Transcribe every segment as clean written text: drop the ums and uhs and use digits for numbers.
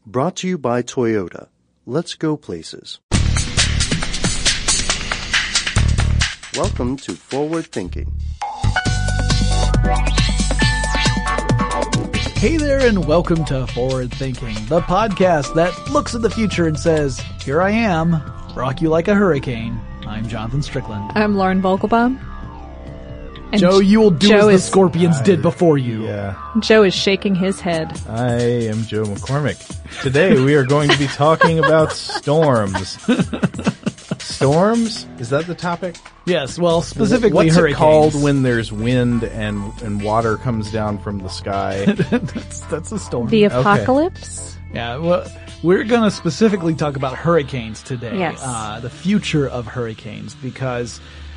Brought to you by Toyota. Let's go places. Welcome to Forward Thinking. Hey there, and welcome to Forward Thinking, the podcast that looks at the future and says, here I am, rock you like a hurricane. I'm Jonathan Strickland. I'm Lauren Vogelbaum. And Joe, you will do Joe as the Scorpions did before you. Yeah. Joe is shaking his head. I am Joe McCormick. Today we are going to be talking about storms. Storms? Is that the topic? Yes, well, specifically What's hurricanes. it called when there's wind and water comes down from the sky? That's a storm. The apocalypse? Yeah, well, we're going to specifically talk about hurricanes today. Yes. The future of hurricanes, because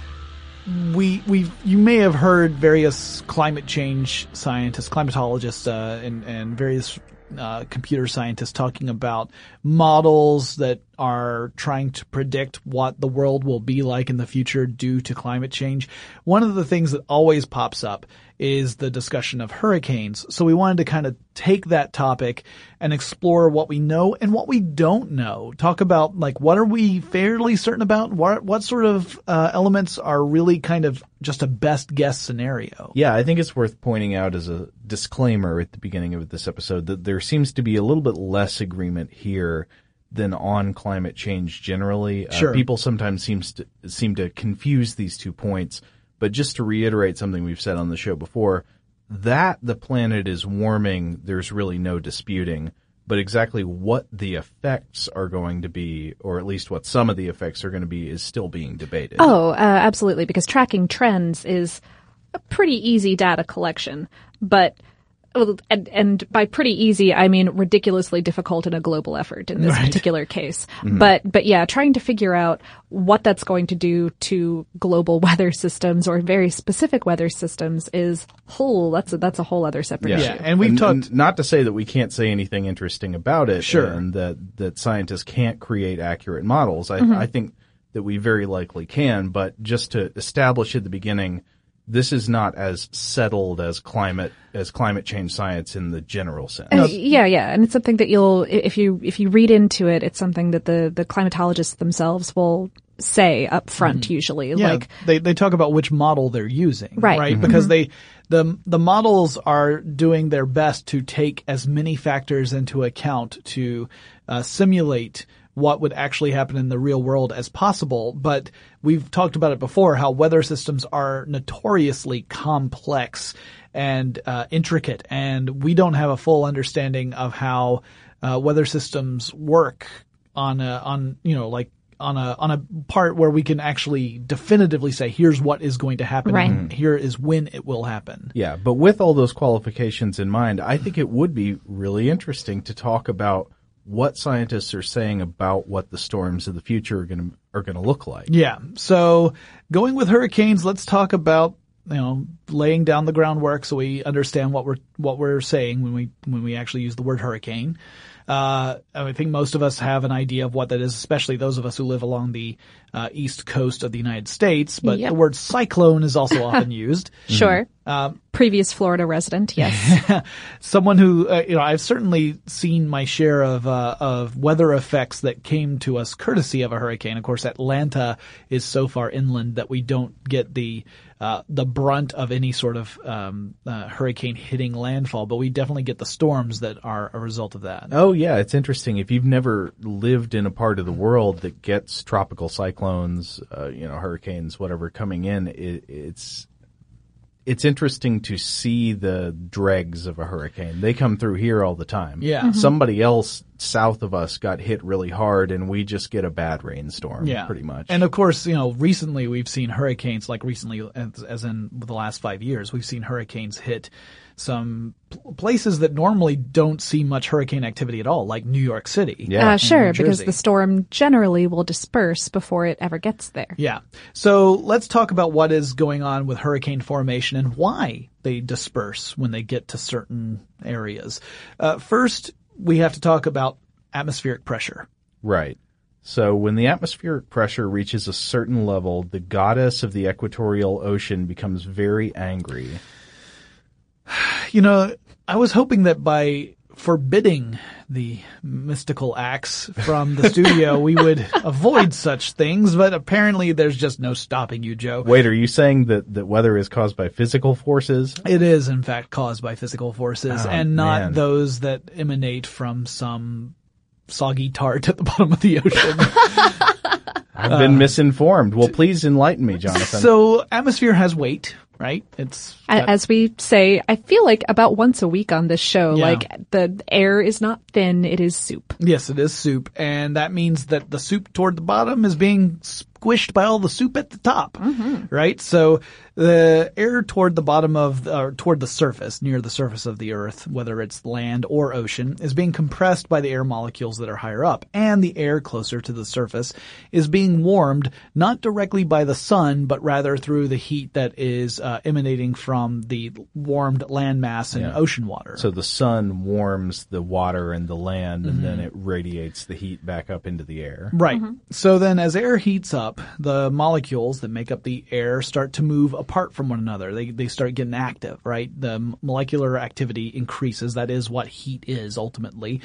you may have heard various climate change scientists, climatologists, and various computer scientists talking about models that are trying to predict what the world will be like in the future due to climate change. One of the things that always pops up is the discussion of hurricanes. So we wanted to kind of take that topic and explore what we know and what we don't know. Talk about, like, what are we fairly certain about? What sort of elements are really kind of just a best guess scenario? Yeah, I think it's worth pointing out as a disclaimer at the beginning of this episode that there seems to be a little bit less agreement here than on climate change generally. Sure. People sometimes seem to confuse these 2 points. But just to reiterate something we've said on the show before, that the planet is warming, there's really no disputing. But exactly what the effects are going to be, or at least what some of the effects are going to be, is still being debated. Oh, absolutely, because tracking trends is a pretty easy data collection. But and by pretty easy, I mean ridiculously difficult in a global effort in this particular case. Mm-hmm. But yeah, trying to figure out what that's going to do to global weather systems or very specific weather systems is that's a whole other separate issue. Yeah, and we've talked, not to say that we can't say anything interesting about it, sure, and that scientists can't create accurate models. I think that we very likely can, but just to establish at the beginning, this is not as settled as climate change science in the general sense. Yeah, and it's something that if you read into it, it's something that the climatologists themselves will say up front usually. Yeah, like they talk about which model they're using, right? Mm-hmm. Because the models are doing their best to take as many factors into account to simulate what would actually happen in the real world as possible. But we've talked about it before, how weather systems are notoriously complex and intricate, and we don't have a full understanding of how weather systems work on a part where we can actually definitively say, here's what is going to happen, right, and here is when it will happen. Yeah, but with all those qualifications in mind, I think it would be really interesting to talk about what scientists are saying about what the storms of the future are going to look like. Yeah. So going with hurricanes, let's talk about, laying down the groundwork so we understand what we're saying when we actually use the word hurricane. I think most of us have an idea of what that is, especially those of us who live along the east coast of the United States. But yep, the word cyclone is also often used. Sure. Previous Florida resident, yes. Someone who, I've certainly seen my share of weather effects that came to us courtesy of a hurricane. Of course, Atlanta is so far inland that we don't get the brunt of any sort of hurricane hitting landfall, but we definitely get the storms that are a result of that. Oh yeah, it's interesting. If you've never lived in a part of the world that gets tropical cyclones, hurricanes, whatever coming in, it's interesting to see the dregs of a hurricane. They come through here all the time. Yeah. Mm-hmm. Somebody else south of us got hit really hard, and we just get a bad rainstorm, pretty much. And of course, recently we've seen hurricanes, like recently, as in the last 5 years, we've seen hurricanes hit some places that normally don't see much hurricane activity at all, like New York City. Yeah. Sure, New because Jersey. the storm generally will disperse before it ever gets there. Yeah. So let's talk about what is going on with hurricane formation and why they disperse when they get to certain areas. First, we have to talk about atmospheric pressure. Right. So when the atmospheric pressure reaches a certain level, the goddess of the equatorial ocean becomes very angry. I was hoping that by forbidding the mystical acts from the studio, we would avoid such things, but apparently there's just no stopping you, Joe. Wait, are you saying that weather is caused by physical forces? It is, in fact, caused by physical forces and not man. those that emanate from some soggy tart at the bottom of the ocean. I've been misinformed. Well, please enlighten me, Jonathan. So atmosphere has weight, right? It's As we say, I feel like about once a week on this show, Yeah. like the air is not thin, it is soup. yes, it is soup, and that means that the soup toward the bottom is being squished by all the soup at the top, right? So the air toward the bottom or toward the surface, near the surface of the Earth, whether it's land or ocean, is being compressed by the air molecules that are higher up, and the air closer to the surface is being warmed not directly by the sun, but rather through the heat that is emanating from the warmed landmass and Yeah. ocean water. So the sun warms the water and the land, and then it radiates the heat back up into the air. Right. So then as air heats up, the molecules that make up the air start to move apart from one another. They start getting active, right? The molecular activity increases. That is what heat is ultimately.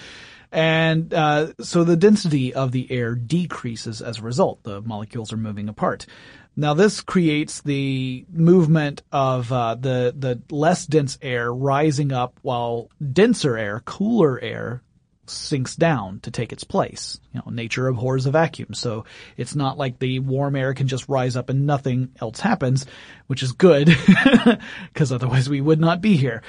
And so the density of the air decreases as a result. The molecules are moving apart. Now this creates the movement of the less dense air rising up while denser air, cooler air, sinks down to take its place. You know, nature abhors a vacuum, so it's not like the warm air can just rise up and nothing else happens, which is good, because otherwise we would not be here.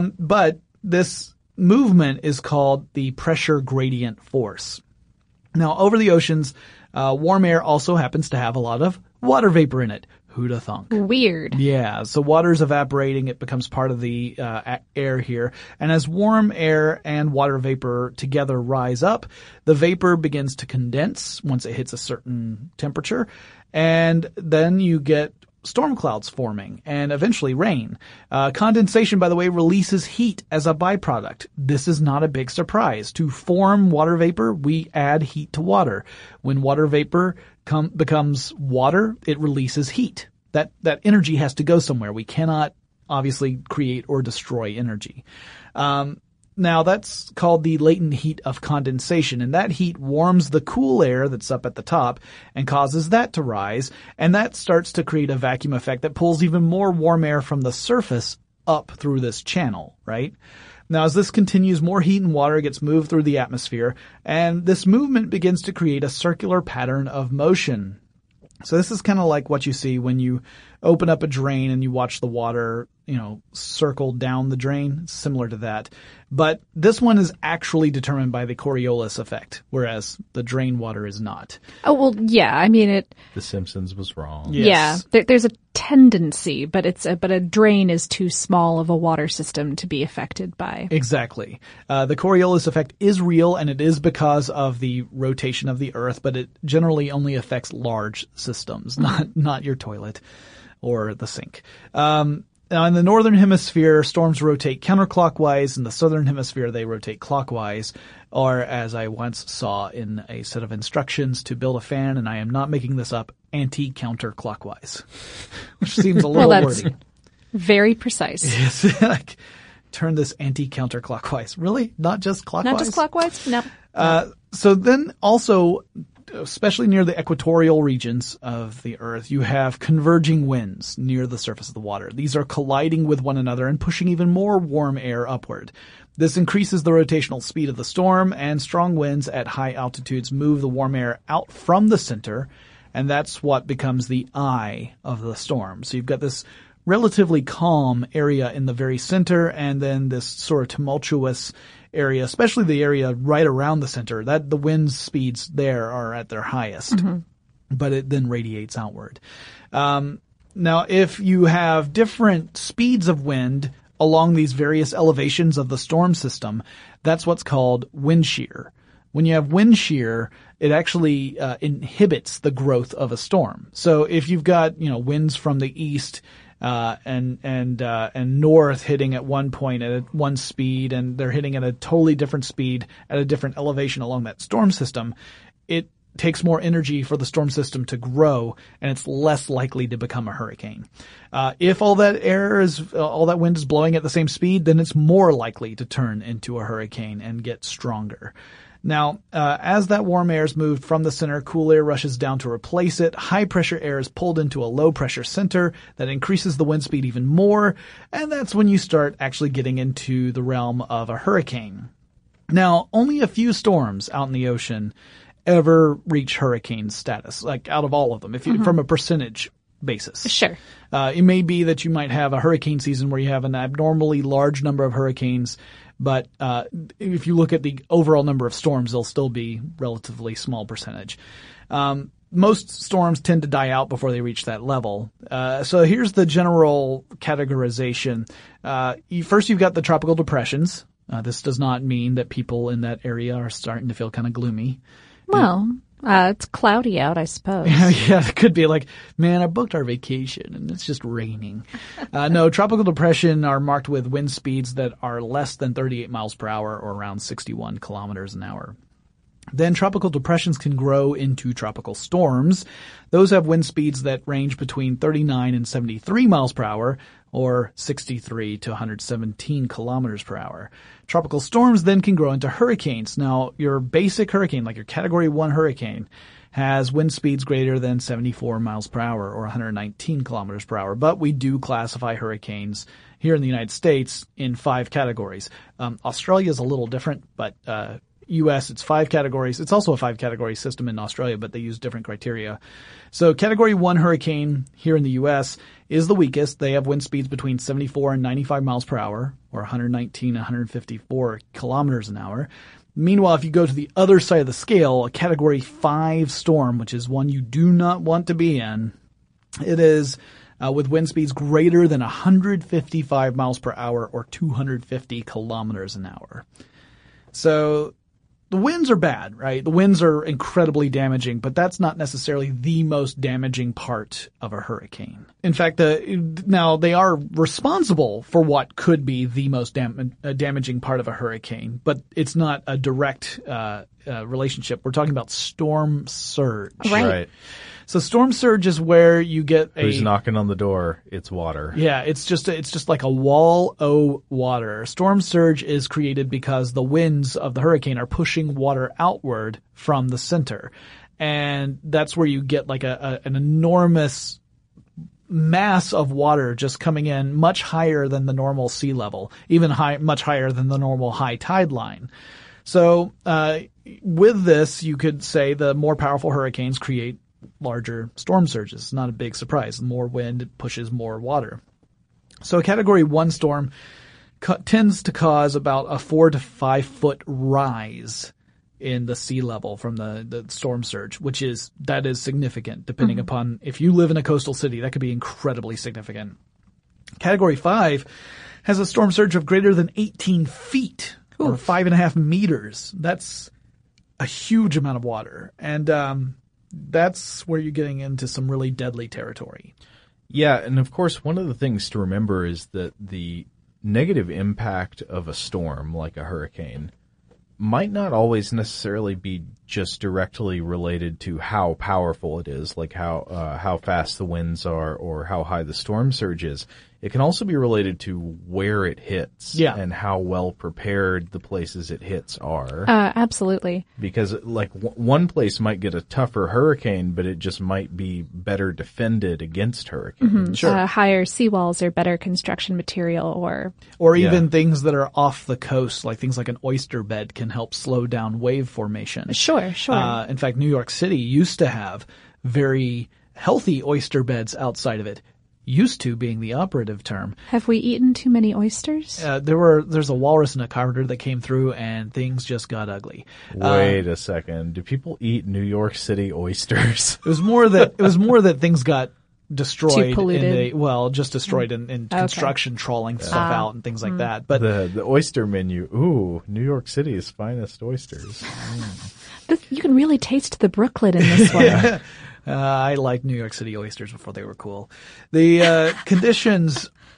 But this movement is called the pressure gradient force. Now, over the oceans, warm air also happens to have a lot of water vapor in it. Who'da thunk? Weird. Yeah, so water's evaporating. It becomes part of the air here. And as warm air and water vapor together rise up, the vapor begins to condense once it hits a certain temperature. And then you get storm clouds forming and eventually rain. Condensation, by the way, releases heat as a byproduct. This is not a big surprise. To form water vapor, we add heat to water. When water vapor becomes water, it releases heat. That energy has to go somewhere. We cannot obviously create or destroy energy. Now that's called the latent heat of condensation, and that heat warms the cool air that's up at the top and causes that to rise, and that starts to create a vacuum effect that pulls even more warm air from the surface up through this channel, right? Now, as this continues, more heat and water gets moved through the atmosphere, and this movement begins to create a circular pattern of motion. So this is kind of like what you see when you open up a drain and you watch the water, circle down the drain. It's similar to that. But this one is actually determined by the Coriolis effect, whereas the drain water is not. Oh, well, yeah. I mean, The Simpsons was wrong. Yes. yeah, there's a tendency, but a drain is too small of a water system to be affected by. Exactly. The Coriolis effect is real, and it is because of the rotation of the Earth, but it generally only affects large systems, not your toilet or the sink. Now, in the northern hemisphere, storms rotate counterclockwise. In the southern hemisphere, they rotate clockwise, or as I once saw in a set of instructions to build a fan, and I am not making this up, anti-counterclockwise, which seems a little Well, that's wordy. very precise. Yes, like, turn this anti-counterclockwise. Really? Not just clockwise? Not just clockwise? No. So then also, especially near the equatorial regions of the Earth, you have converging winds near the surface of the water. These are colliding with one another and pushing even more warm air upward. This increases the rotational speed of the storm, and strong winds at high altitudes move the warm air out from the center, and that's what becomes the eye of the storm. So you've got this relatively calm area in the very center, and then this sort of tumultuous area, especially the area right around the center, that the wind speeds there are at their highest, but it then radiates outward. Now, if you have different speeds of wind along these various elevations of the storm system, that's what's called wind shear. When you have wind shear, it actually inhibits the growth of a storm. So if you've got, winds from the east and north hitting at one point at one speed, and they're hitting at a totally different speed at a different elevation along that storm system, it takes more energy for the storm system to grow, and it's less likely to become a hurricane. If all that wind is blowing at the same speed, then it's more likely to turn into a hurricane and get stronger. Now, as that warm air is moved from the center, cool air rushes down to replace it. High pressure air is pulled into a low pressure center that increases the wind speed even more, and that's when you start actually getting into the realm of a hurricane. Now, only a few storms out in the ocean ever reach hurricane status, like out of all of them, if you, from a percentage basis. Sure. It may be that you might have a hurricane season where you have an abnormally large number of hurricanes, but if you look at the overall number of storms, they'll still be relatively small percentage. Most storms tend to die out before they reach that level. So here's the general categorization. First, you've got the tropical depressions. This does not mean that people in that area are starting to feel kind of gloomy. Well, it's cloudy out, I suppose. Yeah, it could be like, man, I booked our vacation and it's just raining. No, tropical depression are marked with wind speeds that are less than 38 miles per hour or around 61 kilometers an hour. Then tropical depressions can grow into tropical storms. Those have wind speeds that range between 39 and 73 miles per hour or 63 to 117 kilometers per hour. Tropical storms then can grow into hurricanes. Now, your basic hurricane, like your Category 1 hurricane, has wind speeds greater than 74 miles per hour or 119 kilometers per hour. But we do classify hurricanes here in the United States in 5 categories. Australia is a little different, but U.S., it's 5 categories. It's also a 5-category system in Australia, but they use different criteria. So Category 1 hurricane here in the U.S. is the weakest. They have wind speeds between 74 and 95 miles per hour, or 119 and 154 kilometers an hour. Meanwhile, if you go to the other side of the scale, a Category 5 storm, which is one you do not want to be in, it is with wind speeds greater than 155 miles per hour, or 250 kilometers an hour. So the winds are bad, right? The winds are incredibly damaging, but that's not necessarily the most damaging part of a hurricane. In fact, now they are responsible for what could be the most damaging part of a hurricane, but it's not a direct relationship. We're talking about storm surge. Right. So storm surge is where you get Who's knocking on the door? It's water. Yeah, it's just like a wall o' water. Storm surge is created because the winds of the hurricane are pushing water outward from the center. And that's where you get like an enormous mass of water just coming in much higher than the normal sea level, even much higher than the normal high tide line. So, with this, you could say the more powerful hurricanes create larger storm surges. It's not a big surprise. The more wind pushes more water. So a Category 1 storm tends to cause about a 4 to 5 foot rise in the sea level from the storm surge, that is significant depending upon if you live in a coastal city. That could be incredibly significant. Category 5 has a storm surge of greater than 18 feet or 5.5 meters. That's a huge amount of water. And, that's where you're getting into some really deadly territory. Yeah, and of course, one of the things to remember is that the negative impact of a storm, like a hurricane, might not always necessarily be just directly related to how powerful it is, like how fast the winds are or how high the storm surge is. It can also be related to where it hits and how well prepared the places it hits are. Absolutely. Because like one place might get a tougher hurricane, but it just might be better defended against hurricanes. Sure. Higher seawalls or better construction material or even things that are off the coast, like things like an oyster bed can help slow down wave formation. Sure. In fact, New York City used to have very healthy oyster beds outside of it. Used to being the operative term. Have we eaten too many oysters? There's a walrus and a carpenter that came through and things just got ugly. Wait a second. Do people eat New York City oysters? It was more that things got destroyed. Too polluted? Just destroyed in construction, trawling stuff out and things like that. But the oyster menu, New York City's finest oysters. You can really taste the Brooklyn in this one. I liked New York City oysters before they were cool. The conditions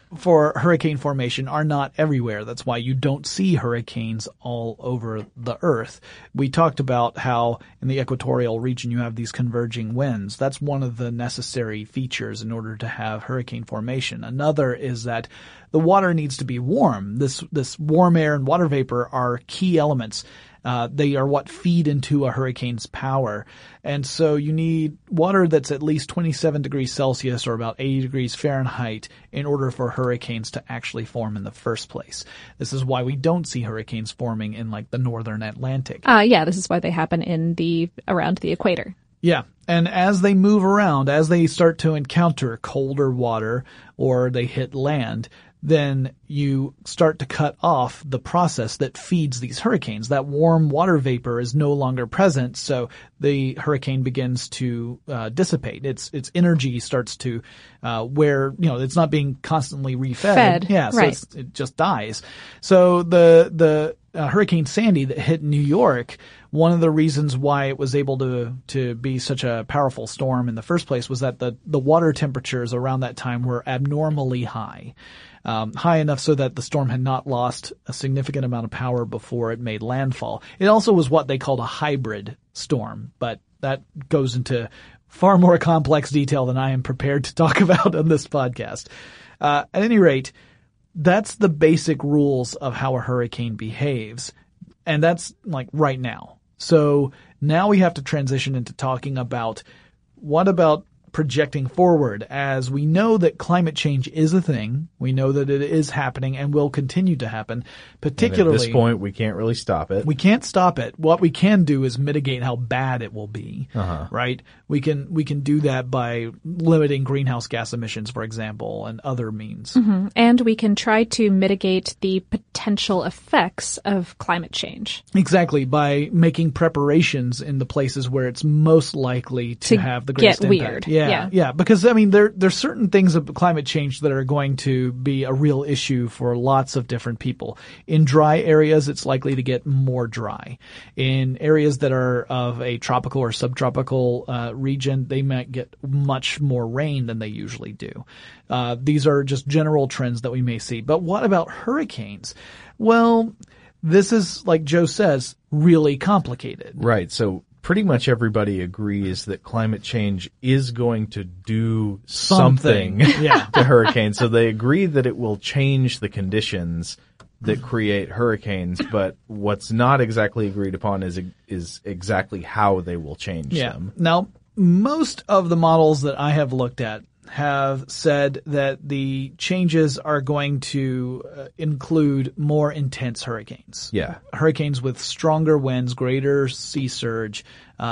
for hurricane formation are not everywhere. That's why you don't see hurricanes all over the earth. We talked about how in the equatorial region you have these converging winds. That's one of the necessary features in order to have hurricane formation. Another is that the water needs to be warm. This warm air and water vapor are key elements. They are what feed into a hurricane's power. And so you need water that's at least 27 degrees Celsius or about 80 degrees Fahrenheit in order for hurricanes to actually form in the first place. This is why we don't see hurricanes forming in like the northern Atlantic. Yeah, this is why they happen around the equator. Yeah. And as they move around, as they start to encounter colder water or they hit land, then you start to cut off the process that feeds these hurricanes. That warm water vapor is no longer present, so the hurricane begins to dissipate. Its energy starts to where it's not being constantly refed. Yeah, so right. It just dies. So the Hurricane Sandy that hit New York, one of the reasons why it was able to be such a powerful storm in the first place was that the water temperatures around that time were abnormally high. High enough so that the storm had not lost a significant amount of power before it made landfall. It also was what they called a hybrid storm, but that goes into far more complex detail than I am prepared to talk about on this podcast. At any rate, that's the basic rules of how a hurricane behaves. And that's like right now. So now we have to transition into talking about what about projecting forward, as we know that climate change is a thing. We know that it is happening and will continue to happen. Particularly, and at this point, we can't really stop it. We can't stop it. What we can do is mitigate how bad it will be. Right? We can do that by limiting greenhouse gas emissions, for example, and other means. Mm-hmm. And we can try to mitigate the potential effects of climate change. Exactly, by making preparations in the places where it's most likely to have the greatest get impact. Weird. Yeah. Because I mean, there's certain things of climate change that are going to be a real issue for lots of different people. In dry areas, it's likely to get more dry. In areas that are of a tropical or subtropical region, they might get much more rain than they usually do. These are just general trends that we may see. But what about hurricanes? Well, this is, like Joe says, really complicated. Right. So pretty much everybody agrees that climate change is going to do something to hurricanes. So they agree that it will change the conditions that create hurricanes, but what's not exactly agreed upon is exactly how they will change them. Now, most of the models that I have looked at have said that the changes are going to include more intense hurricanes. Yeah. Hurricanes with stronger winds, greater sea surge,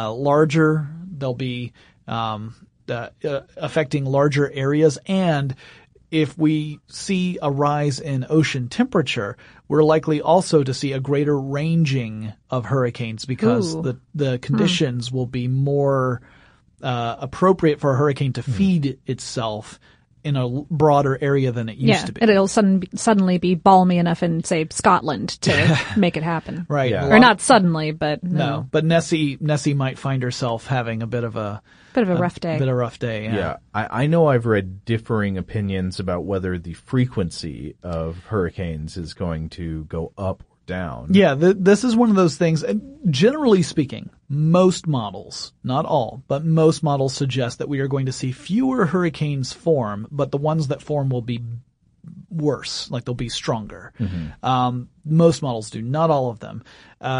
larger. They'll be affecting larger areas. And if we see a rise in ocean temperature, we're likely also to see a greater ranging of hurricanes because the conditions will be more appropriate for a hurricane to feed itself in a broader area than it used to be. And it'll suddenly be balmy enough in, say, Scotland to make it happen. Right. Yeah. Or not suddenly, but no. But Nessie might find herself having a bit of a rough day. Bit of a rough day. Yeah. I know I've read differing opinions about whether the frequency of hurricanes is going to go up or down. Yeah, this is one of those things. Generally speaking, most models, not all, but most models suggest that we are going to see fewer hurricanes form, but the ones that form will be worse, like they'll be stronger. Mm-hmm. Most models do, not all of them.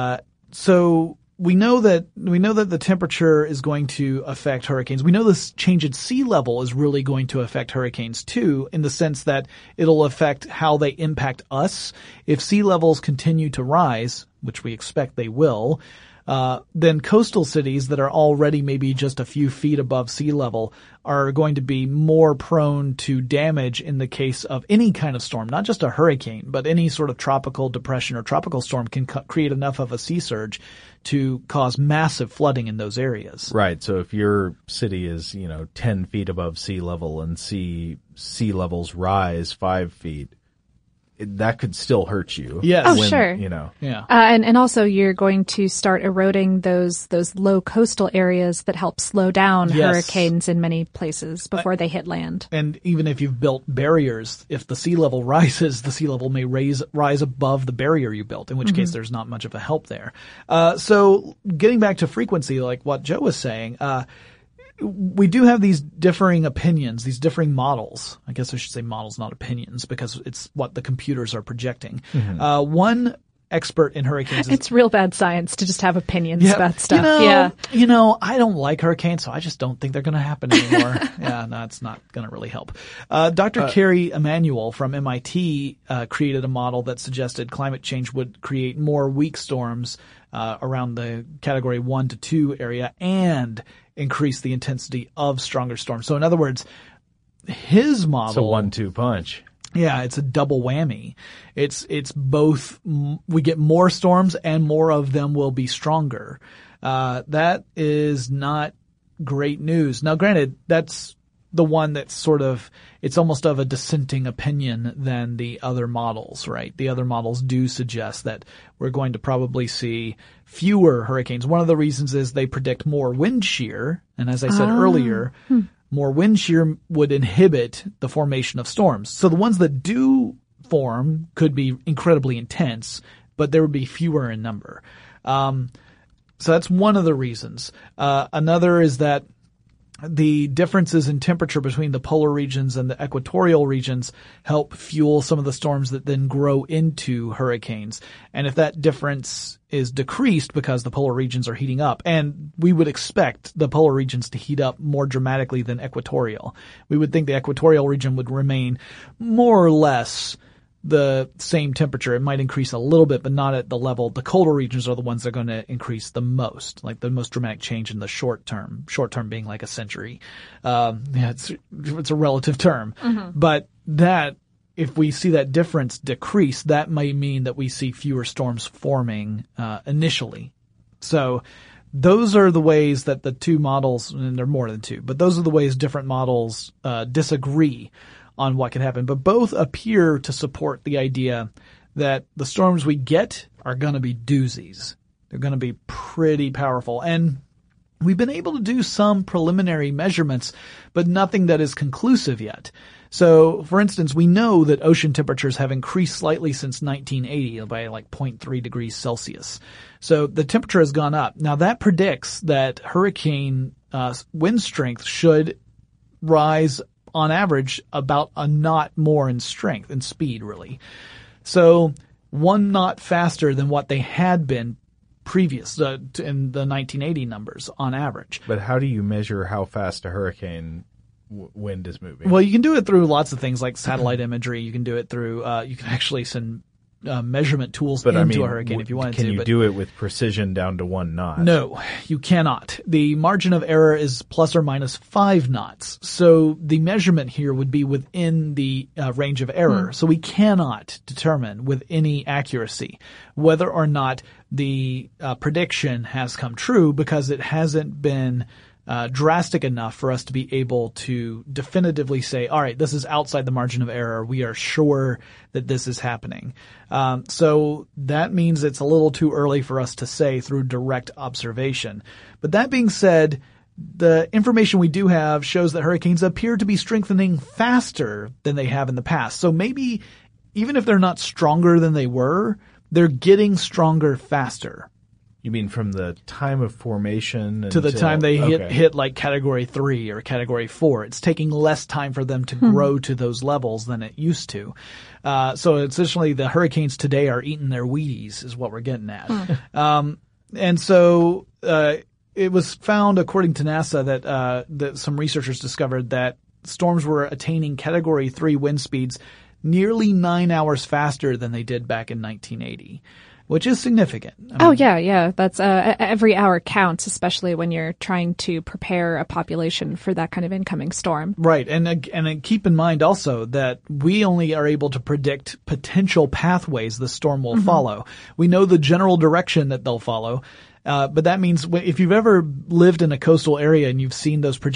So we know that the temperature is going to affect hurricanes. We know this change in sea level is really going to affect hurricanes too, in the sense that it'll affect how they impact us. If sea levels continue to rise, which we expect they will, then coastal cities that are already maybe just a few feet above sea level are going to be more prone to damage in the case of any kind of storm, not just a hurricane, but any sort of tropical depression or tropical storm can create enough of a sea surge to cause massive flooding in those areas. Right. So if your city is, 10 feet above sea level and sea levels rise 5 feet, that could still hurt you. Yes. Oh, sure. You know. Yeah. And also you're going to start eroding those low coastal areas that help slow down Yes. hurricanes in many places before they hit land. And even if you've built barriers, if the sea level rises, the sea level may rise above the barrier you built, in which case there's not much of a help there. So getting back to frequency, like what Joe was saying, we do have these differing opinions, these differing models. I guess I should say models, not opinions, because it's what the computers are projecting. One expert in hurricanes is It's real bad science to just have opinions about stuff. I don't like hurricanes, so I just don't think they're going to happen anymore. No, it's not going to really help. Dr. Carrie Emanuel from MIT created a model that suggested climate change would create more weak storms around the category 1 to 2 area and increase the intensity of stronger storms. So in other words, his model. It's a 1-2 punch. Yeah, it's a double whammy. It's both, we get more storms and more of them will be stronger. That is not great news. Now granted, that's the one that's sort of, it's almost of a dissenting opinion than the other models, right? The other models do suggest that we're going to probably see fewer hurricanes. One of the reasons is they predict more wind shear. And as I said earlier, more wind shear would inhibit the formation of storms. So the ones that do form could be incredibly intense, but there would be fewer in number. So that's one of the reasons. Another is that the differences in temperature between the polar regions and the equatorial regions help fuel some of the storms that then grow into hurricanes. And if that difference is decreased because the polar regions are heating up, and we would expect the polar regions to heat up more dramatically than equatorial, we would think the equatorial region would remain more or less the same temperature. It might increase a little bit, but not at the level. The colder regions are the ones that are going to increase the most, like the most dramatic change in the short term being like a century. It's a relative term, but that, if we see that difference decrease, that may mean that we see fewer storms forming, initially. So those are the ways that the two models, and there are more than two, but those are the ways different models, disagree on what can happen, but both appear to support the idea that the storms we get are going to be doozies. They're going to be pretty powerful. And we've been able to do some preliminary measurements, but nothing that is conclusive yet. So, for instance, we know that ocean temperatures have increased slightly since 1980 by like 0.3 degrees Celsius. So the temperature has gone up. Now that predicts that hurricane wind strength should rise on average about a knot more in strength and speed, really. So 1 knot faster than what they had been previous in the 1980 numbers on average. But how do you measure how fast a hurricane wind is moving? Well, you can do it through lots of things like satellite imagery. You can do it through, you can actually send measurement tools into a hurricane if you wanted to. Can you do it with precision down to 1 knot? No, you cannot. The margin of error is plus or minus 5 knots. So the measurement here would be within the range of error. So we cannot determine with any accuracy whether or not the prediction has come true, because it hasn't been drastic enough for us to be able to definitively say, all right, this is outside the margin of error. We are sure that this is happening. So that means it's a little too early for us to say through direct observation. But that being said, the information we do have shows that hurricanes appear to be strengthening faster than they have in the past. So maybe even if they're not stronger than they were, they're getting stronger faster. You mean from the time of formation to the time they hit like category 3 or category 4. It's taking less time for them to grow to those levels than it used to. So essentially the hurricanes today are eating their Wheaties is what we're getting at. And so, it was found, according to NASA, that some researchers discovered that storms were attaining category 3 wind speeds nearly 9 hours faster than they did back in 1980. Which is significant. Yeah. That's every hour counts, especially when you're trying to prepare a population for that kind of incoming storm. Right, and keep in mind also that we only are able to predict potential pathways the storm will follow. We know the general direction that they'll follow, but that means if you've ever lived in a coastal area and you've seen those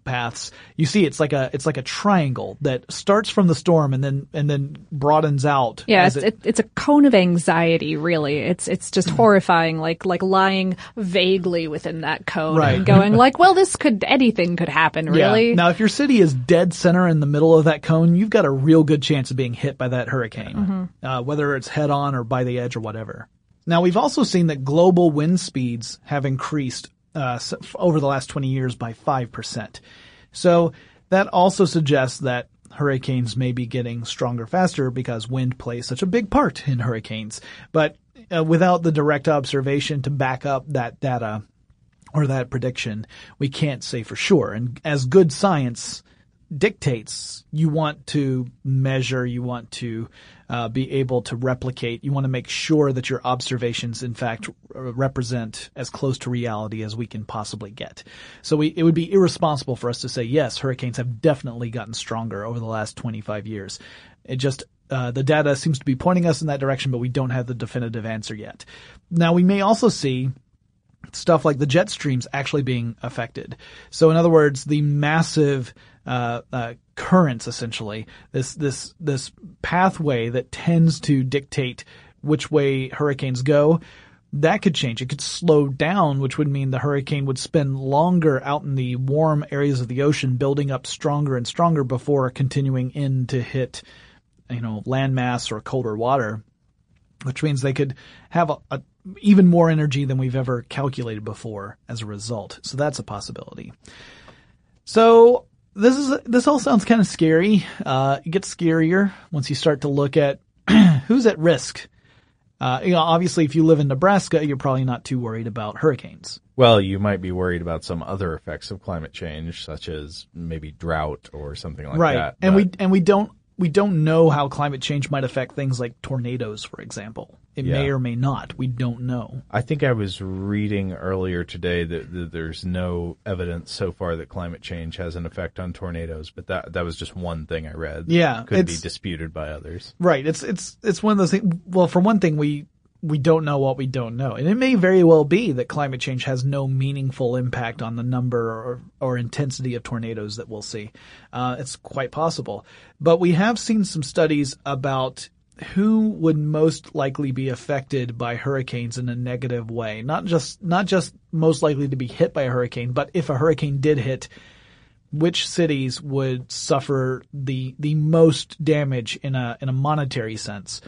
paths, you see it's like a triangle that starts from the storm and then broadens out. Yeah, it's a cone of anxiety, really. It's just horrifying, like lying vaguely within that cone Right. and going like, well, anything could happen, really. Yeah. Now, if your city is dead center in the middle of that cone, you've got a real good chance of being hit by that hurricane, whether it's head on or by the edge or whatever. Now, we've also seen that global wind speeds have increased over the last 20 years by 5%. So that also suggests that hurricanes may be getting stronger faster because wind plays such a big part in hurricanes. But without the direct observation to back up that data or that prediction, we can't say for sure. And as good science dictates, you want to measure, you want to be able to replicate, you want to make sure that your observations in fact represent as close to reality as we can possibly get. So it would be irresponsible for us to say, yes, hurricanes have definitely gotten stronger over the last 25 years. It just the data seems to be pointing us in that direction, but we don't have the definitive answer yet. Now, we may also see stuff like the jet streams actually being affected. So in other words, the massive currents, essentially, this pathway that tends to dictate which way hurricanes go, that could change. It could slow down, which would mean the hurricane would spend longer out in the warm areas of the ocean, building up stronger and stronger before continuing in to hit, landmass or colder water, which means they could have a even more energy than we've ever calculated before as a result. So that's a possibility. So this all sounds kind of scary. It gets scarier once you start to look at who's at risk. Obviously, if you live in Nebraska, you're probably not too worried about hurricanes. Well, you might be worried about some other effects of climate change, such as maybe drought or something like that. Right. And we don't know how climate change might affect things like tornadoes, for example. It may or may not. We don't know. I think I was reading earlier today that there's no evidence so far that climate change has an effect on tornadoes, but that was just one thing I read. Yeah. Could be disputed by others. Right. It's one of those things. Well, for one thing, we don't know what we don't know. And it may very well be that climate change has no meaningful impact on the number or intensity of tornadoes that we'll see. It's quite possible. But we have seen some studies about who would most likely be affected by hurricanes in a negative way. Not just most likely to be hit by a hurricane, but if a hurricane did hit, which cities would suffer the most damage in a monetary sense.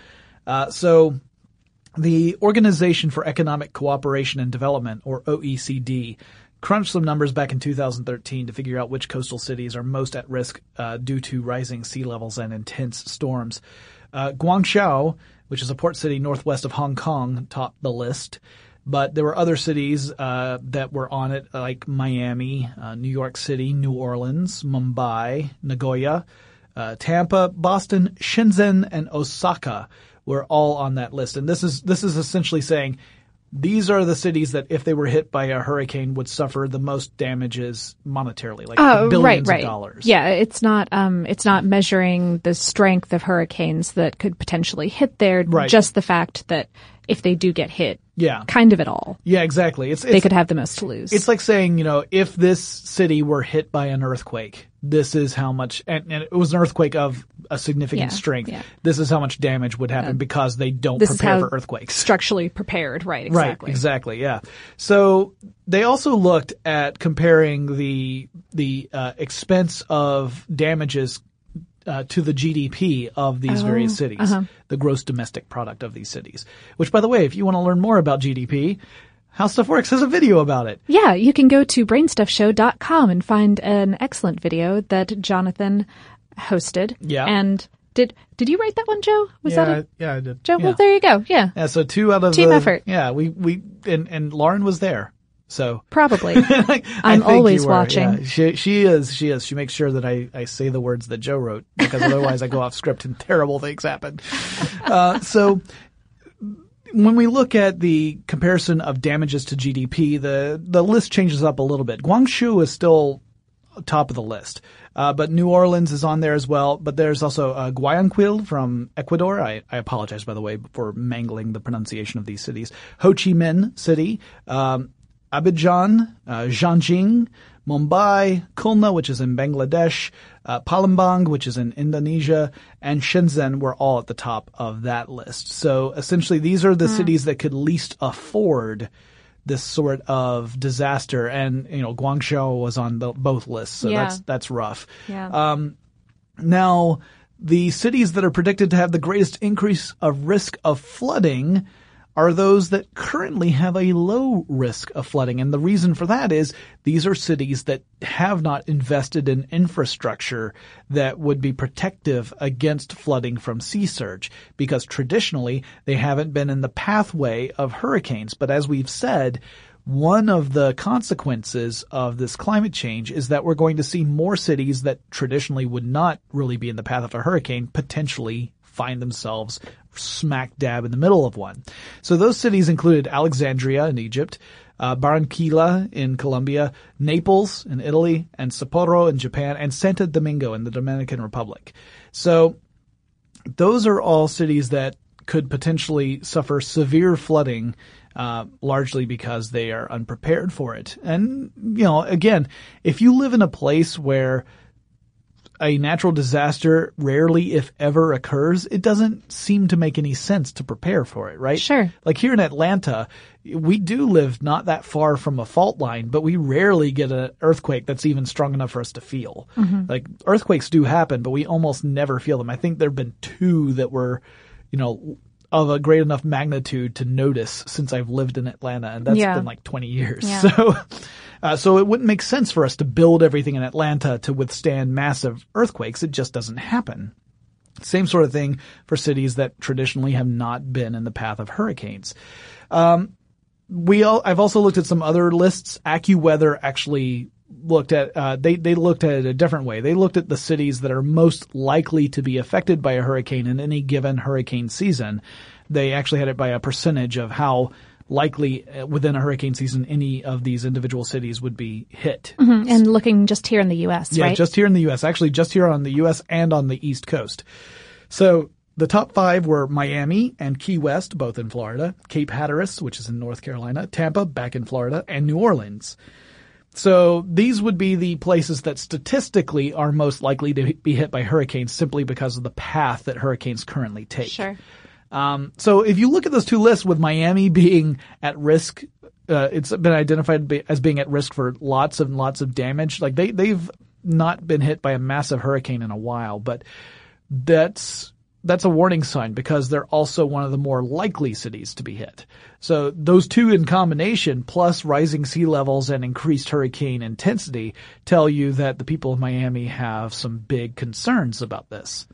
So the Organization for Economic Cooperation and Development, or OECD, crunched some numbers back in 2013 to figure out which coastal cities are most at risk due to rising sea levels and intense storms. Guangzhou, which is a port city northwest of Hong Kong, topped the list. But there were other cities that were on it, like Miami, New York City, New Orleans, Mumbai, Nagoya, Tampa, Boston, Shenzhen, and Osaka were all on that list. And this is essentially saying these are the cities that if they were hit by a hurricane would suffer the most damages monetarily, like billions of dollars. Yeah, it's not measuring the strength of hurricanes that could potentially hit there, just the fact that if they do get hit, kind of at all. Yeah, exactly. They could have the most to lose. It's like saying, if this city were hit by an earthquake, this is how much, and it was an earthquake of a significant strength. Yeah. This is how much damage would happen because they don't prepare for earthquakes. Structurally prepared, right? Exactly. Right, exactly. Yeah. So they also looked at comparing the expense of damages to the GDP of these various cities, the gross domestic product of these cities. Which, by the way, if you want to learn more about GDP, How Stuff Works has a video about it. Yeah, you can go to brainstuffshow.com and find an excellent video that Jonathan hosted. Yeah. And did you write that one, Joe? Yeah, I did. Joe, well, there you go. Yeah. Yeah, so 2 out of Team effort. Yeah, and Lauren was there. So probably. I'm always watching. Yeah, she is. She makes sure that I say the words that Joe wrote, because otherwise I go off script and terrible things happen. So when we look at the comparison of damages to GDP, the list changes up a little bit. Guangzhou is still top of the list. But New Orleans is on there as well. But there's also Guayaquil from Ecuador. I apologize, by the way, for mangling the pronunciation of these cities. Ho Chi Minh City, Abidjan, Jiangxing, Mumbai, Khulna, which is in Bangladesh, Palembang, which is in Indonesia, and Shenzhen were all at the top of that list. So essentially these are the cities that could least afford this sort of disaster. And, Guangzhou was on both lists. So that's rough. Yeah. Now, the cities that are predicted to have the greatest increase of risk of flooding are those that currently have a low risk of flooding. And the reason for that is these are cities that have not invested in infrastructure that would be protective against flooding from sea surge, because traditionally they haven't been in the pathway of hurricanes. But as we've said, one of the consequences of this climate change is that we're going to see more cities that traditionally would not really be in the path of a hurricane potentially find themselves smack dab in the middle of one. So those cities included Alexandria in Egypt, Barranquilla in Colombia, Naples in Italy, and Sapporo in Japan, and Santo Domingo in the Dominican Republic. So those are all cities that could potentially suffer severe flooding, largely because they are unprepared for it. And, again, if you live in a place where a natural disaster rarely, if ever, occurs, it doesn't seem to make any sense to prepare for it, right? Sure. Like here in Atlanta, we do live not that far from a fault line, but we rarely get an earthquake that's even strong enough for us to feel. Mm-hmm. Like earthquakes do happen, but we almost never feel them. I think there have been 2 that were, of a great enough magnitude to notice since I've lived in Atlanta, and that's been like 20 years. Yeah. So it wouldn't make sense for us to build everything in Atlanta to withstand massive earthquakes. It just doesn't happen. Same sort of thing for cities that traditionally have not been in the path of hurricanes. I've also looked at some other lists. AccuWeather actually looked at, they looked at it a different way. They looked at the cities that are most likely to be affected by a hurricane in any given hurricane season. They actually had it by a percentage of how likely within a hurricane season any of these individual cities would be hit. Mm-hmm. And looking just here in the U.S., right? Yeah, just here in the U.S. Actually, just here on the U.S. and on the East Coast. So the top 5 were Miami and Key West, both in Florida, Cape Hatteras, which is in North Carolina, Tampa, back in Florida, and New Orleans. So these would be the places that statistically are most likely to be hit by hurricanes simply because of the path that hurricanes currently take. Sure. So if you look at those 2 lists, with Miami being at risk, it's been identified as being at risk for lots and lots of damage. Like they've not been hit by a massive hurricane in a while, but that's a warning sign because they're also one of the more likely cities to be hit. So those 2 in combination, plus rising sea levels and increased hurricane intensity, tell you that the people of Miami have some big concerns about this.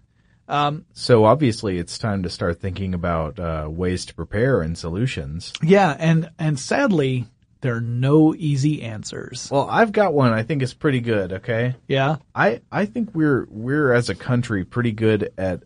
So obviously it's time to start thinking about ways to prepare and solutions. Yeah, and sadly, there are no easy answers. Well, I've got one I think is pretty good, okay? Yeah. I think we're as a country pretty good at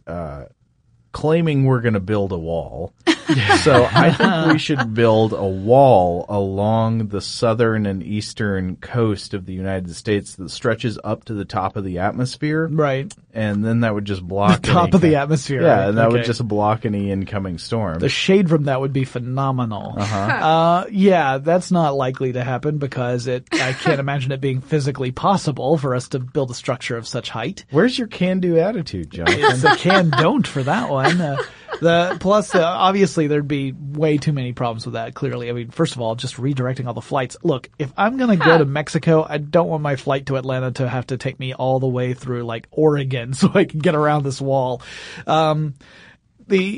claiming we're going to build a wall. So I think we should build a wall along the southern and eastern coast of the United States that stretches up to the top of the atmosphere. Right. And then that would just block the top of the atmosphere. Yeah, right? and that would just block any incoming storm. The shade from that would be phenomenal. Yeah, that's not likely to happen because I can't imagine it being physically possible for us to build a structure of such height. Where's your can-do attitude, Jonathan? It's a can-don't for that one. Obviously there'd be way too many problems with that, clearly. I mean, first of all, just redirecting all the flights. Look, if I'm going to go to Mexico, I don't want my flight to Atlanta to have to take me all the way through like Oregon so I can get around this wall. The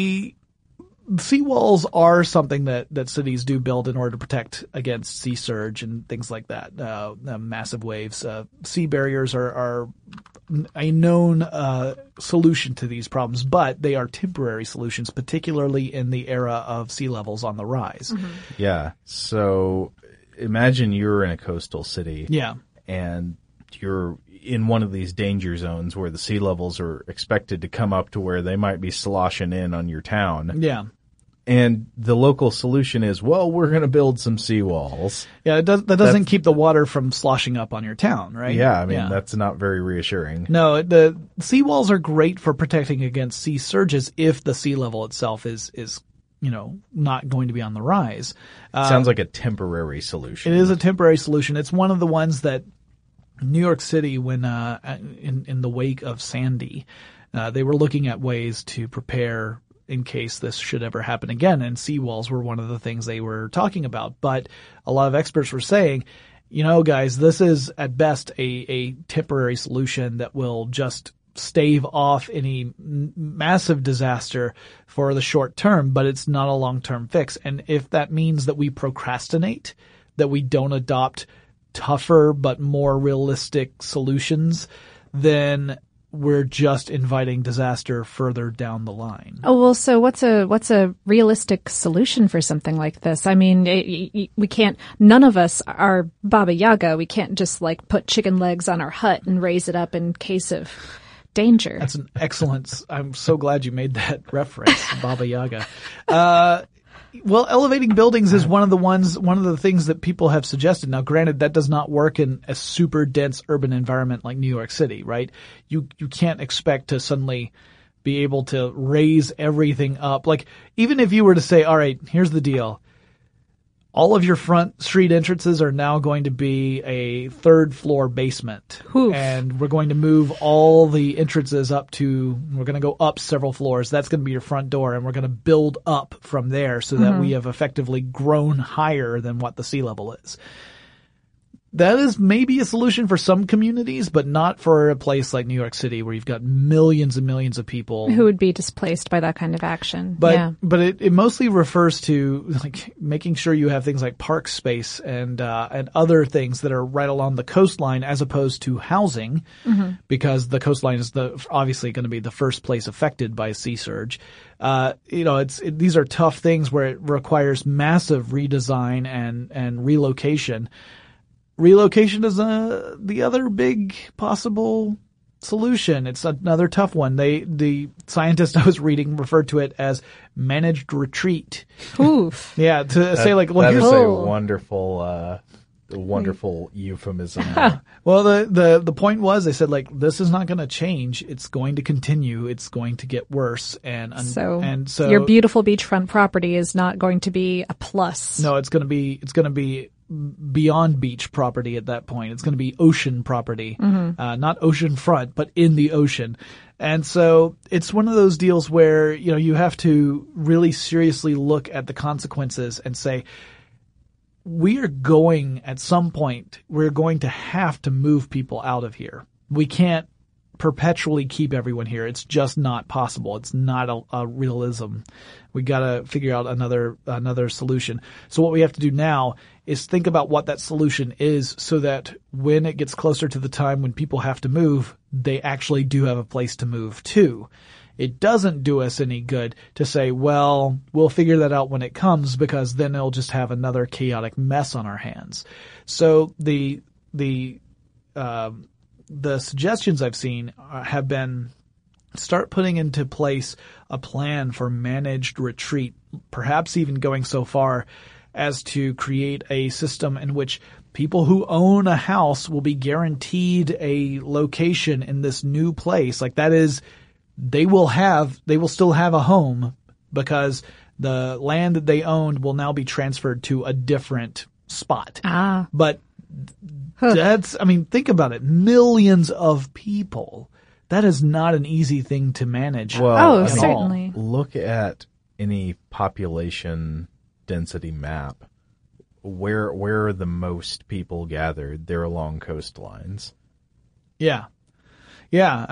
seawalls are something that cities do build in order to protect against sea surge and things like that, massive waves. Sea barriers are a known solution to these problems, but they are temporary solutions, particularly in the era of sea levels on the rise. Mm-hmm. Yeah. So imagine you're in a coastal city. Yeah. And you're in one of these danger zones where the sea levels are expected to come up to where they might be sloshing in on your town. Yeah. And the local solution is, well, we're going to build some seawalls. Yeah, that doesn't keep the water from sloshing up on your town, right? Yeah, I mean, that's not very reassuring. No, the seawalls are great for protecting against sea surges if the sea level itself is not going to be on the rise. Sounds like a temporary solution. It is a temporary solution. It's one of the ones that New York City, when in the wake of Sandy, they were looking at ways to prepare in case this should ever happen again, and seawalls were one of the things they were talking about. But a lot of experts were saying, guys, this is at best a temporary solution that will just stave off any massive disaster for the short term, but it's not a long-term fix. And if that means that we procrastinate, that we don't adopt tougher but more realistic solutions, then we're just inviting disaster further down the line. Oh, well, so what's a realistic solution for something like this? I mean, we can't, none of us are Baba Yaga. We can't just put chicken legs on our hut and raise it up in case of danger. That's an excellent, I'm so glad you made that reference, Baba Yaga. Well, elevating buildings is one of the things that people have suggested. Now, granted, that does not work in a super dense urban environment like New York City, right? You can't expect to suddenly be able to raise everything up. Even if you were to say, all right, here's the deal. All of your front street entrances are now going to be a third floor basement. Oof. And we're going to move all the entrances we're going to go up several floors. That's going to be your front door, and we're going to build up from there so that we have effectively grown higher than what the sea level is. That is maybe a solution for some communities, but not for a place like New York City where you've got millions and millions of people who would be displaced by that kind of action. But it mostly refers to making sure you have things like park space and other things that are right along the coastline as opposed to housing, because the coastline is obviously going to be the first place affected by a sea surge. These are tough things where it requires massive redesign and relocation. Relocation is the other big possible solution. It's another tough one. The scientist I was reading referred to it as managed retreat. Oof. Yeah, to say that here's is a wonderful euphemism. Well, the point was, they said this is not going to change. It's going to continue. It's going to get worse. And so your beautiful beachfront property is not going to be a plus. No, it's going to be beyond beach property at that point. It's going to be ocean property, not ocean front, but in the ocean. And so it's one of those deals where, you have to really seriously look at the consequences and say, at some point, we're going to have to move people out of here. We can't perpetually keep everyone here. It's just not possible. It's not a realism. We got to figure out another solution. So what we have to do now is think about what that solution is so that when it gets closer to the time when people have to move, they actually do have a place to move to. It doesn't do us any good to say, well, we'll figure that out when it comes, because then it'll just have another chaotic mess on our hands. So the suggestions I've seen have been start putting into place a plan for managed retreat, perhaps even going so far as to create a system in which people who own a house will be guaranteed a location in this new place. That is, they will still have a home, because the land that they owned will now be transferred to a different spot. But think about it. Millions of people. That is not an easy thing to manage. Well, certainly. Look at any population density map. Where are the most people gathered? They're along coastlines. Yeah. Yeah.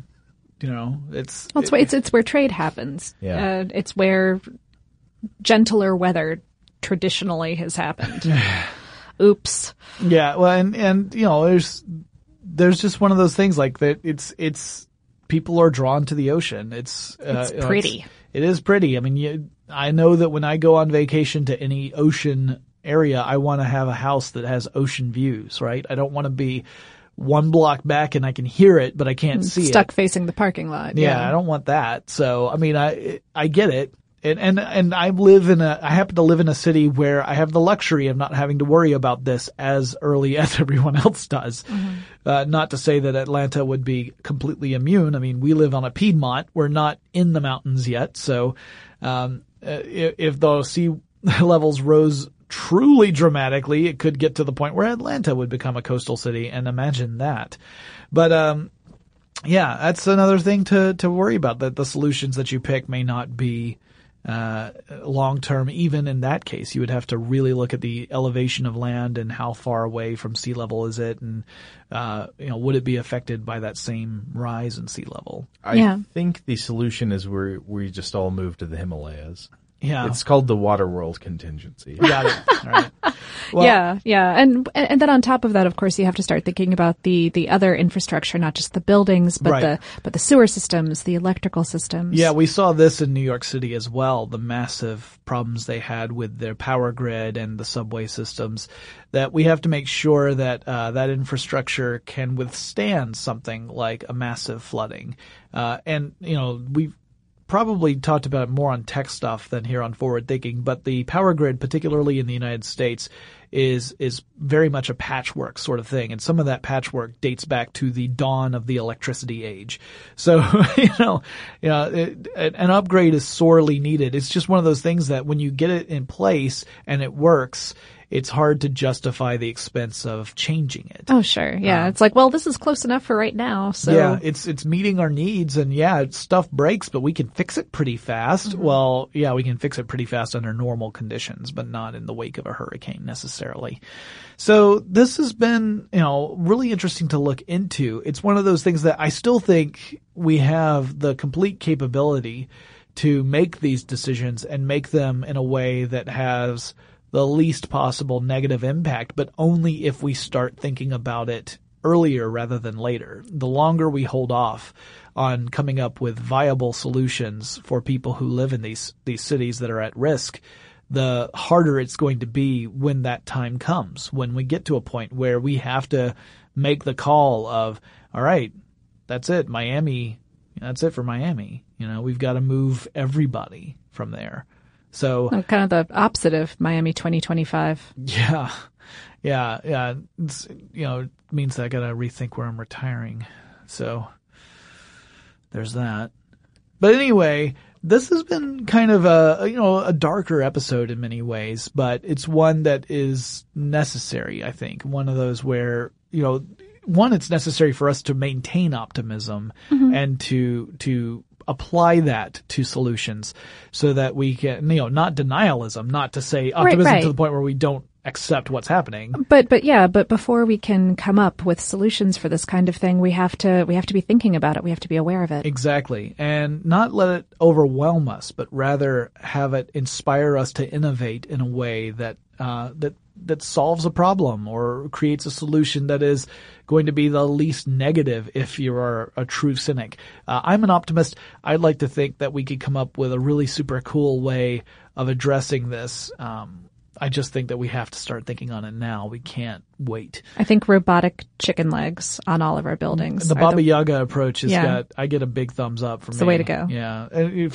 It's where trade happens. Yeah. It's where gentler weather traditionally has happened. Oops. Yeah. Well, and there's just one of those things that it's people are drawn to the ocean. It's pretty. It is pretty. I know that when I go on vacation to any ocean area, I want to have a house that has ocean views, right? I don't want to be one block back and I can hear it, but I can't see it. Stuck facing the parking lot. Yeah, I don't want that. So, I get it. And I happen to live in a city where I have the luxury of not having to worry about this as early as everyone else does. Not to say that Atlanta would be completely immune. We live on a Piedmont. We're not in the mountains yet. So, if the sea levels rose truly dramatically, it could get to the point where Atlanta would become a coastal city, and imagine that. But yeah, that's another thing to worry about, that the solutions that you pick may not be long term. Even in that case, you would have to really look at the elevation of land and how far away from sea level is it, and would it be affected by that same rise in sea level? I think the solution is we just all move to the Himalayas. Yeah. It's called the Waterworld contingency. Got it. All right. Well, yeah. And then on top of that, of course, you have to start thinking about the other infrastructure, not just the buildings, but the sewer systems, the electrical systems. Yeah, we saw this in New York City as well, the massive problems they had with their power grid and the subway systems, that we have to make sure that that infrastructure can withstand something like a massive flooding. And we've probably talked about it more on tech stuff than here on Forward Thinking, but the power grid, particularly in the United States, is very much a patchwork sort of thing. And some of that patchwork dates back to the dawn of the electricity age. So, an upgrade is sorely needed. It's just one of those things that when you get it in place and it works, it's hard to justify the expense of changing it. Oh, sure. Yeah. It's like, well, this is close enough for right now. So yeah, it's meeting our needs, and stuff breaks, but we can fix it pretty fast. Mm-hmm. Well, yeah, we can fix it pretty fast under normal conditions, but not in the wake of a hurricane necessarily. So this has been, really interesting to look into. It's one of those things that I still think we have the complete capability to make these decisions and make them in a way that has the least possible negative impact, but only if we start thinking about it earlier rather than later. The longer we hold off on coming up with viable solutions for people who live in these cities that are at risk, the harder it's going to be when that time comes, when we get to a point where we have to make the call of, all right, that's it, Miami, that's it for Miami. We've got to move everybody from there. So kind of the opposite of Miami 2025. Yeah. It's, it means that I got to rethink where I'm retiring. So there's that. But anyway, this has been kind of a darker episode in many ways, but it's one that is necessary, I think. One of those where, it's necessary for us to maintain optimism and to apply that to solutions so that we can, not denialism, not to say optimism to the point where we don't accept what's happening. But before we can come up with solutions for this kind of thing, we have to be thinking about it. We have to be aware of it. Exactly. And not let it overwhelm us, but rather have it inspire us to innovate in a way that solves a problem or creates a solution that is going to be the least negative if you are a true cynic. I'm an optimist. I'd like to think that we could come up with a really super cool way of addressing this. I just think that we have to start thinking on it now. We can't wait. I think robotic chicken legs on all of our buildings. The Baba Yaga approach I get a big thumbs up from me. It's the way to go. Yeah. And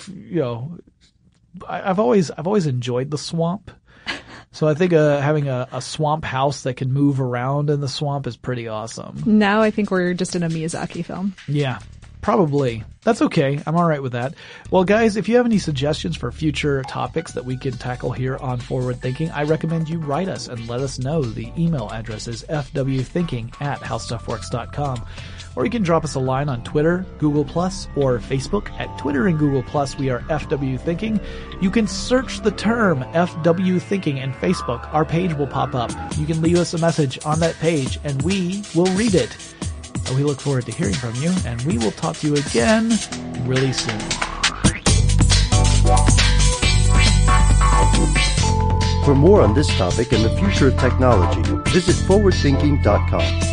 I've always enjoyed the swamp. So I think having a swamp house that can move around in the swamp is pretty awesome. Now I think we're just in a Miyazaki film. Yeah, probably. That's okay. I'm all right with that. Well, guys, if you have any suggestions for future topics that we can tackle here on Forward Thinking, I recommend you write us and let us know. The email address is fwthinking@howstuffworks.com. Or you can drop us a line on Twitter, Google+, or Facebook. At Twitter and Google+, we are FW Thinking. You can search the term FW Thinking in Facebook. Our page will pop up. You can leave us a message on that page, and we will read it. We look forward to hearing from you, and we will talk to you again really soon. For more on this topic and the future of technology, visit forwardthinking.com.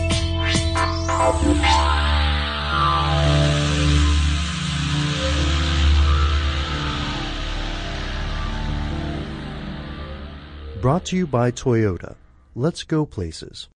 Brought to you by Toyota. Let's go places.